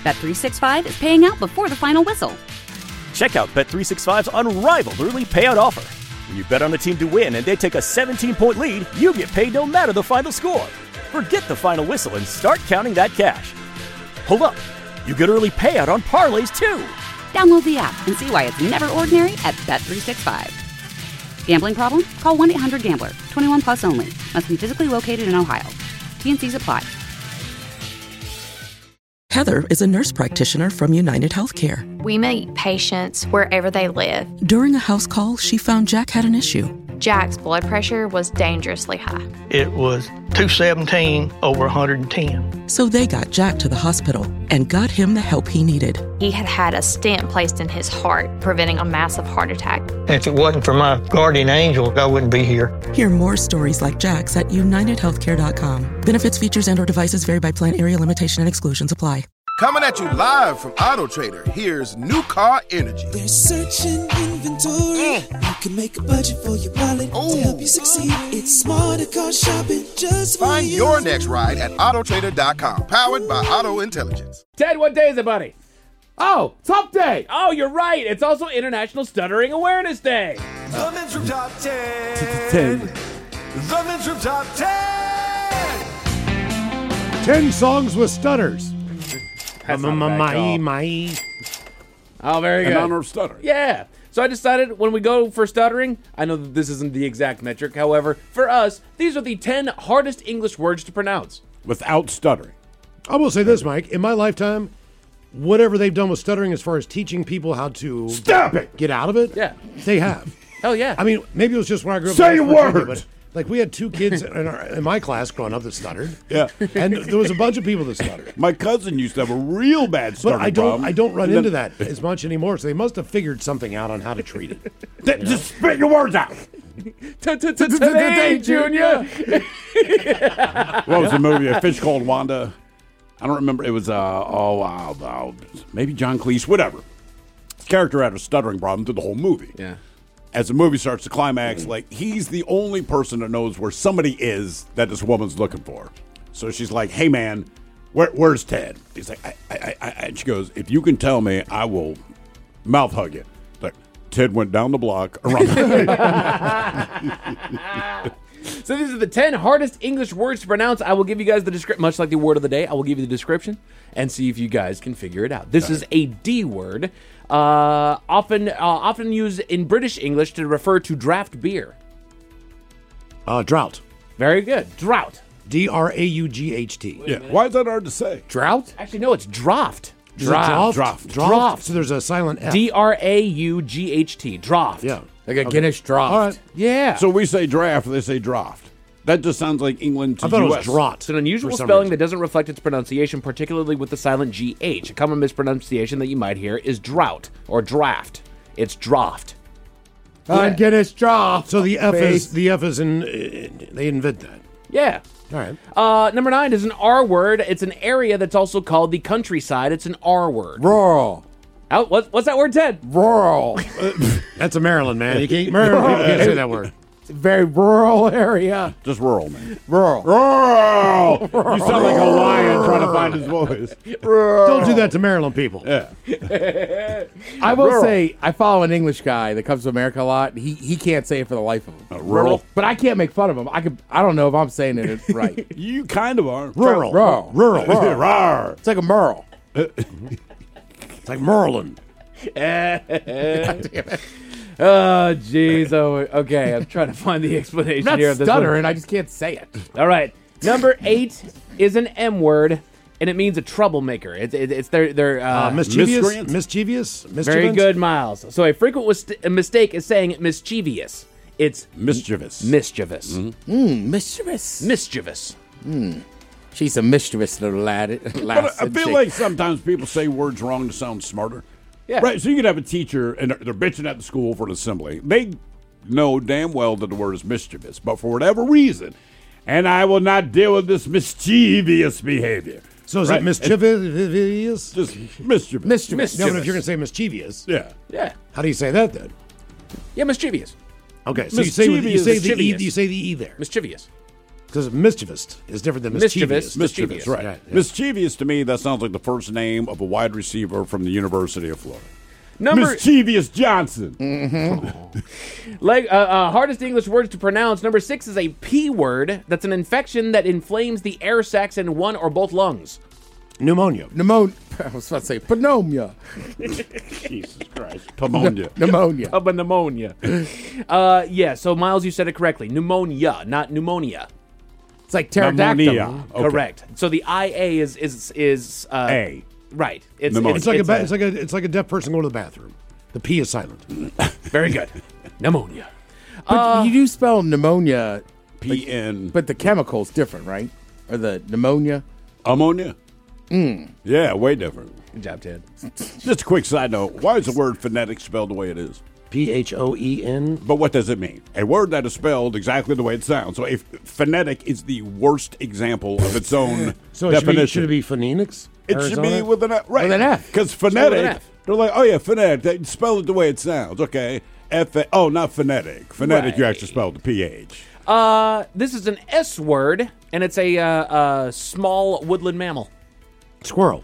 Bet365 is paying out before the final whistle. Check out Bet365's unrivaled early payout offer. When you bet on a team to win and they take a 17-point lead, you get paid no matter the final score. Forget the final whistle and start counting that cash. Hold up. You get early payout on parlays, too. Download the app and see why it's never ordinary at Bet365. Gambling problem? Call 1-800-GAMBLER. 21 plus only. Must be physically located in Ohio. T&Cs apply. Heather is a nurse practitioner from United Healthcare. We meet patients wherever they live. During a house call, she found Jack had an issue. Jack's blood pressure was dangerously high. It was 217 over 110. So they got Jack to the hospital and got him the help he needed. He had had a stent placed in his heart, preventing a massive heart attack. If it wasn't for my guardian angel, I wouldn't be here. Hear more stories like Jack's at UnitedHealthcare.com. Benefits, features, and/or devices vary by plan, area, limitation, and exclusions apply. Coming at you live from Auto Trader, here's New Car Energy. They're searching inventory. You can make a budget for your wallet to help you succeed. It's smarter car shopping just for Find you. your next ride at autotrader.com. Powered by Auto Intelligence. Ted, what day is it, buddy? Oh, it's Hump Day. Oh, you're right. It's also International Stuttering Awareness Day. The Men's Room Top 10. The Men's Room Top 10. 10 songs with stutters. Oh, very good. In honor of stuttering. Yeah. So I decided when we go for stuttering, I know that this isn't the exact metric. However, for us, these are the 10 hardest English words to pronounce. Without stuttering. I will say this, Mike. In my lifetime, whatever they've done with stuttering as far as teaching people how to Stop it! Get out of it, Yeah. they have. Hell yeah. I mean, maybe it was just when I grew up. Say in a West Virginia, word! but, like, we had 2 kids in my class growing up that stuttered. Yeah. And there was a bunch of people that stuttered. My cousin used to have a real bad But stuttering problem. I don't run And into then- that as much anymore, so they must have figured something out on how to treat it. Just spit your words out. Today, Junior. What was the movie? A Fish Called Wanda? I don't remember. It was, maybe John Cleese, whatever. His character had a stuttering problem through the whole movie. Yeah. As the movie starts to climax, like, he's the only person that knows where somebody is that this woman's looking for. So she's like, hey, man, where's Ted? He's like, and she goes, if you can tell me, I will mouth hug you. Like, Ted went down the block around So these are the 10 hardest English words to pronounce. I will give you guys the description, much like the word of the day. I will give you the description and see if you guys can figure it out. This is a D word, often used in British English to refer to draft beer. Drought. Very good. Drought. D-R-A-U-G-H-T. Yeah. Why is that hard to say? Drought? Actually, no, it's draft. Is it Draft. Draft. So there's a silent F. D-R-A-U-G-H-T. Draft. Yeah. Like a Guinness draft. All right. Yeah. So we say draft, they say draft. That just sounds like England to I thought US. it was draught. It's an unusual for some spelling reason. that doesn't reflect its pronunciation, particularly with the silent GH. A common mispronunciation that you might hear is drought or draft. It's draft. Guinness draft. So the F is in. They invent that. Yeah. All right. Number 9 is an R word. It's an area that's also called the countryside. It's an R word. Rural. What's that word, Ted? Rural. That's a Maryland, man. You can't. Maryland people can't say that word. It's a very rural area. Just rural, man. Rural. Rural! You sound like a lion trying to find his voice. Don't do that to Maryland people. Yeah. I will say, I follow an English guy that comes to America a lot. He can't say it for the life of him. Rural? But I can't make fun of him. I don't know if I'm saying it right. You kind of are. Rural. Rural. Rural. Rawr. It's like a Merle. It's like Merlin. Oh, jeez. Oh, okay. I'm trying to find the explanation I'm here. not of this one. stuttering. I just can't say it. All right. Number 8 is an M word, and it means a troublemaker. It's their Mischievous. Mischievous. Very good, Miles. So a frequent mistake is saying mischievous. It's mischievous. Mischievous. Mischievous. Mischievous. She's a mischievous little lad. But I feel like sometimes people say words wrong to sound smarter. Yeah. Right, so you could have a teacher, and they're bitching at the school for an assembly. They know damn well that the word is mischievous, but for whatever reason, and I will not deal with this mischievous behavior. So is it mischievous? Just mischievous. Mischievous. No, but if you're going to say mischievous, Yeah. Yeah. how do you say that then? Yeah, mischievous. Okay, so you say the Mischievous. E there. Mischievous. Because mischievous is different than mischievous. Mischievous, right. Yeah. Mischievous to me, that sounds like the first name of a wide receiver from the University of Florida. Mischievous Johnson. Hardest English words to pronounce. Number 6 is a P word. That's an infection that inflames the air sacs in one or both lungs. Pneumonia. I was about to say pneumonia. Jesus Christ. Pneumonia. Pneumonia. Yeah, so Miles, you said it correctly. Pneumonia, not pneumonia. It's like pterodactyl. Okay. Correct. So the IA is A. Right. It's like a deaf person going to the bathroom. The P is silent. Very good. Pneumonia. But you do spell pneumonia. P-N. But the chemical's different, right? Or the pneumonia? Ammonia? Yeah, way different. Good job, Ted. Just a quick side note. Why is the word phonetic spelled the way it is? P-H-O-E-N. But what does it mean? A word that is spelled exactly the way it sounds. So if phonetic is the worst example of its own definition. Should it be phonetics? It should be with an F. Right. With an F. Because phonetic, they're like, oh yeah, phonetic. They spell it the way it sounds. Okay. Not phonetic. Phonetic, you actually spell the PH. This is an S word, and it's a small woodland mammal. Squirrel.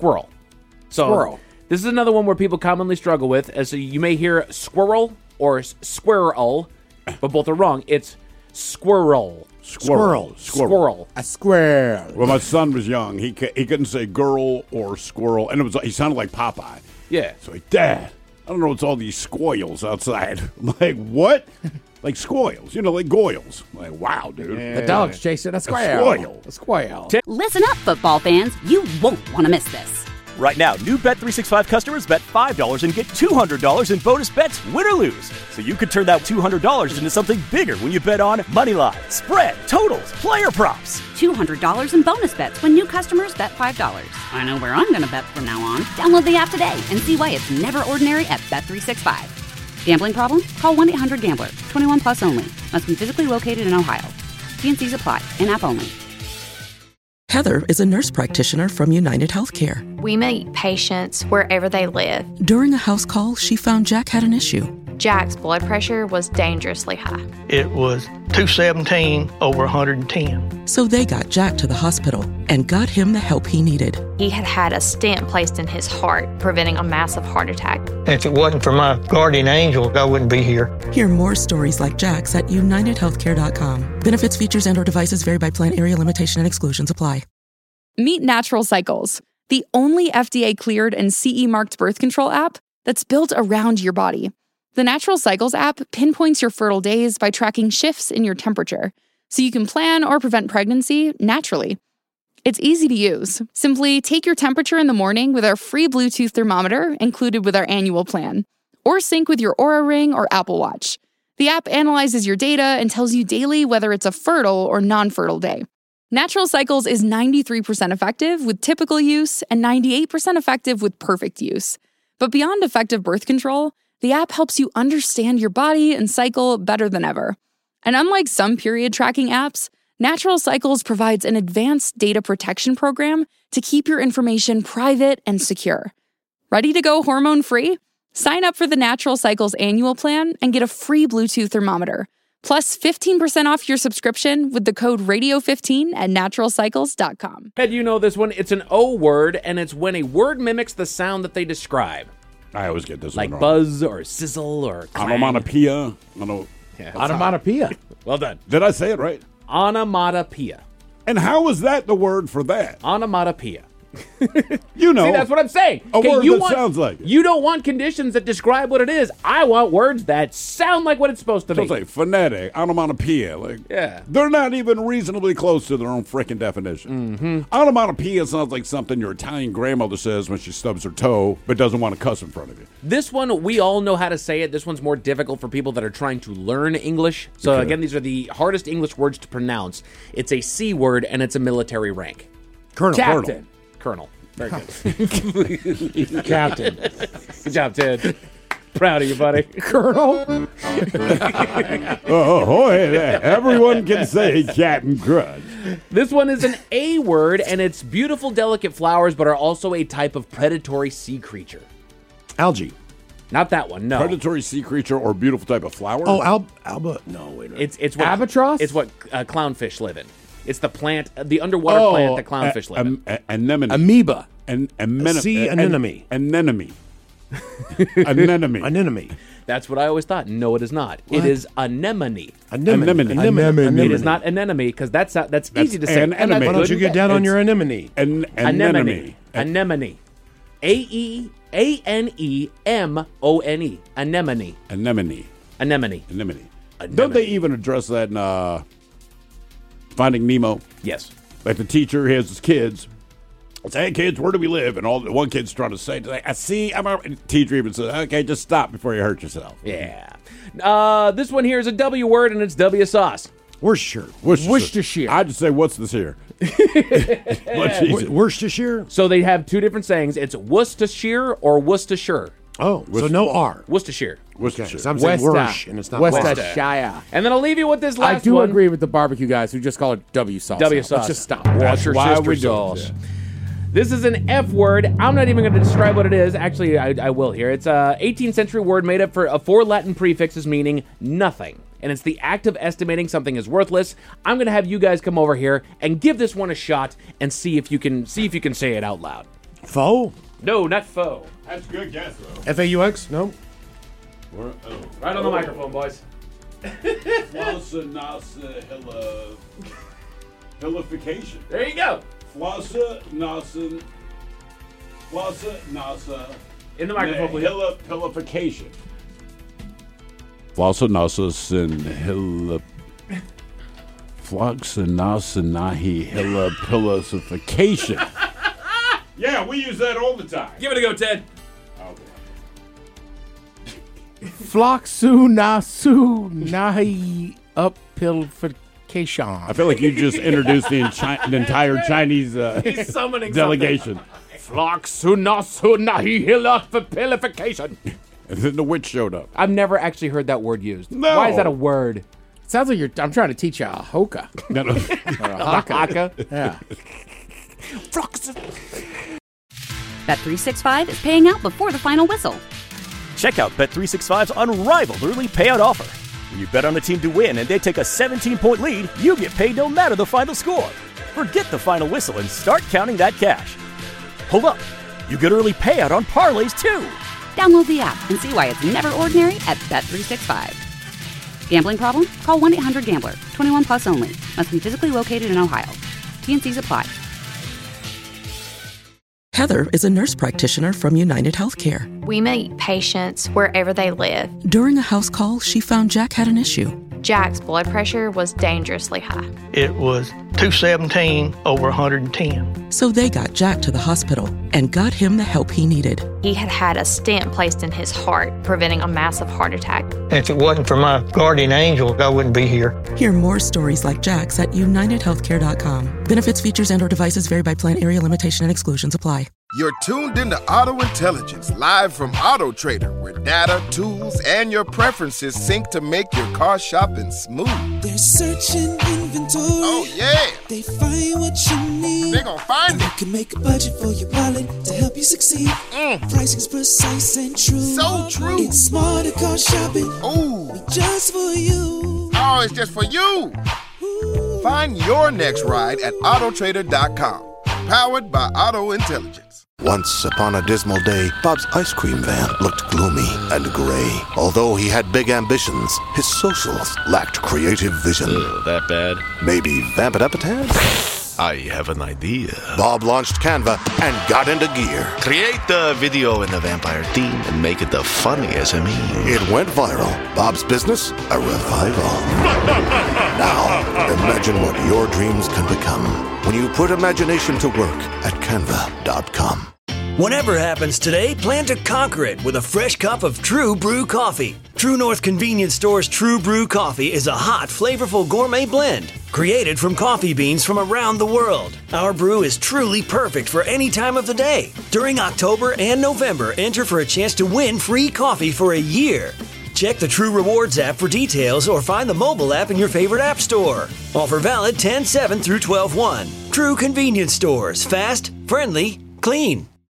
So this is another one where people commonly struggle with. So you may hear squirrel or squirrel, but both are wrong. It's squirrel. Squirrel. A squirrel. When my son was young, he couldn't say girl or squirrel, and he sounded like Popeye. Yeah. So Dad, I don't know what's all these squoils outside. I'm like, what? Like squoils, like goyles. I'm like, wow, dude. The dog's chasing a squirrel. A squirrel. Listen up, football fans. You won't want to miss this. Right now, new Bet365 customers bet $5 and get $200 in bonus bets, win or lose. So you could turn that $200 into something bigger when you bet on money line, spread, totals, player props. $200 in bonus bets when new customers bet $5. I know where I'm going to bet from now on. Download the app today and see why it's never ordinary at Bet365. Gambling problem? Call 1-800-GAMBLER. 21 plus only. Must be physically located in Ohio. T&Cs apply. In-app only. Heather is a nurse practitioner from United Healthcare. We meet patients wherever they live. During a house call, she found Jack had an issue. Jack's blood pressure was dangerously high. It was 217 over 110. So they got Jack to the hospital and got him the help he needed. He had had a stent placed in his heart, preventing a massive heart attack. If it wasn't for my guardian angel, I wouldn't be here. Hear more stories like Jack's at UnitedHealthcare.com. Benefits, features, and/or devices vary by plan, area limitation, and exclusions apply. Meet Natural Cycles, the only FDA-cleared and CE-marked birth control app that's built around your body. The Natural Cycles app pinpoints your fertile days by tracking shifts in your temperature, so you can plan or prevent pregnancy naturally. It's easy to use. Simply take your temperature in the morning with our free Bluetooth thermometer included with our annual plan, or sync with your Oura Ring or Apple Watch. The app analyzes your data and tells you daily whether it's a fertile or non-fertile day. Natural Cycles is 93% effective with typical use and 98% effective with perfect use. But beyond effective birth control, the app helps you understand your body and cycle better than ever. And unlike some period tracking apps, Natural Cycles provides an advanced data protection program to keep your information private and secure. Ready to go hormone-free? Sign up for the Natural Cycles annual plan and get a free Bluetooth thermometer, plus 15% off your subscription with the code RADIO15 at naturalcycles.com. Ted, you know this one. It's an O word, and it's when a word mimics the sound that they describe. I always get this like one wrong. buzz or sizzle or clang. Onomatopoeia. Onomatopoeia. Well done. Did I say it right? Onomatopoeia. And how is that the word for that? Onomatopoeia. You know. See, that's what I'm saying. A word that sounds like it. You don't want conditions that describe what it is. I want words that sound like what it's supposed to be. So it's like phonetic, onomatopoeia. Like, yeah. They're not even reasonably close to their own freaking definition. Mm-hmm. Onomatopoeia sounds like something your Italian grandmother says when she stubs her toe but doesn't want to cuss in front of you. This one, we all know how to say it. This one's more difficult for people that are trying to learn English. So again, these are the hardest English words to pronounce. It's a C word, and it's a military rank. Colonel. Captain. Colonel. Very good. Captain. Good job, Ted. Proud of you, buddy. Colonel. Everyone can say Captain Crunch. This one is an A word, and it's beautiful, delicate flowers, but are also a type of predatory sea creature. Algae. Not that one, no. Predatory sea creature or beautiful type of flower? Oh, alba. No, wait a minute. It's what albatross? It's what clownfish live in. It's the plant, the underwater plant that clownfish live in. Anemone. Amoeba. Sea anemone. Anemone. Anemone. That's what I always thought. No, it is not. What? It is anemone. Anemone. It is not anemone because that's easy to say. Anemone. Why don't you get down on your anemone? Anemone. Anemone. Aeanemone. Anemone. Anemone. Anemone. Anemone. Don't they even address that in Finding Nemo? Yes. Like the teacher has his kids. Say, hey kids, where do we live? And one kid's trying to say, I see. The teacher even says, okay, just stop before you hurt yourself. Yeah. This one here is a W word, and it's W sauce. Worcestershire. I'd just say, what's this here? Much easier. Worcestershire? So they have two different sayings. It's Worcestershire or Worcestershire. Oh, so no R. Worcestershire. Okay, so I'm saying Worcestershire, and it's not Worcestershire. And then I'll leave you with this last one. I one. agree with the barbecue guys who just call it W sauce. W sauce. Let's just stop. Worcestershire sauce. This is an F word. I'm not even going to describe what it is. Actually, I will here. It's a 18th century word made up of four Latin prefixes meaning nothing. And it's the act of estimating something as worthless. I'm going to have you guys come over here and give this one a shot and see if you can say it out loud. Faux? No, not faux. That's a good guess, though. F-A-U-X? No? Right on the microphone, boys. Flossa, nasa, hillification. There you go. Flossa, nasa. In the microphone, please. Hillification. Flossa, nasa, sin, Flossa, nasa, nahi, hillification. Yeah, we use that all the time. Give it a go, Ted. Floxu nasu nahi upilfication. I feel like you just introduced the entire Chinese He's summoning delegation. Floxu nasu nahi upilfication. And then the witch showed up. I've never actually heard that word used. No. Why is that a word? It sounds like I'm trying to teach you a hoka. No. Or a haka. Yeah. Bet365 is paying out before the final whistle. Check out Bet365's unrivaled early payout offer. When you bet on a team to win and they take a 17-point lead, you get paid no matter the final score. Forget the final whistle and start counting that cash. Hold up. You get early payout on parlays, too. Download the app and see why it's never ordinary at Bet365. Gambling problem? Call 1-800-GAMBLER. 21 plus only. Must be physically located in Ohio. T&Cs apply. Heather is a nurse practitioner from United Healthcare. We meet patients wherever they live. During a house call, she found Jack had an issue. Jack's blood pressure was dangerously high. It was 217 over 110. So they got Jack to the hospital and got him the help he needed. He had had a stent placed in his heart, preventing a massive heart attack. If it wasn't for my guardian angel, I wouldn't be here. Hear more stories like Jack's at UnitedHealthcare.com. Benefits, features, and/or devices vary by plan, area, limitation, and exclusions apply. You're tuned into Auto Intelligence, live from Auto Trader, where data, tools, and your preferences sync to make your car shopping smooth. They're searching inventory. Oh, yeah. They find what you need. They're gonna find it. You can make a budget for your wallet to help you succeed. Pricing's precise and true. So true. It's smarter car shopping. Ooh. Just for you. Oh, it's just for you. Find your next ride at Autotrader.com. Powered by Auto Intelligence. Once upon a dismal day, Bob's ice cream van looked gloomy and gray. Although he had big ambitions, his socials lacked creative vision. That bad? Maybe vamp it up a tad? I have an idea. Bob launched Canva and got into gear. Create the video in the vampire theme and make it the funniest of me. It went viral. Bob's business, a revival. Now, imagine what your dreams can become when you put imagination to work at Canva.com. Whatever happens today, plan to conquer it with a fresh cup of True Brew coffee. True North Convenience Store's True Brew coffee is a hot, flavorful gourmet blend created from coffee beans from around the world. Our brew is truly perfect for any time of the day. During October and November, enter for a chance to win free coffee for a year. Check the True Rewards app for details or find the mobile app in your favorite app store. Offer valid 10/7 through 12/1. True Convenience Stores. Fast, friendly, clean.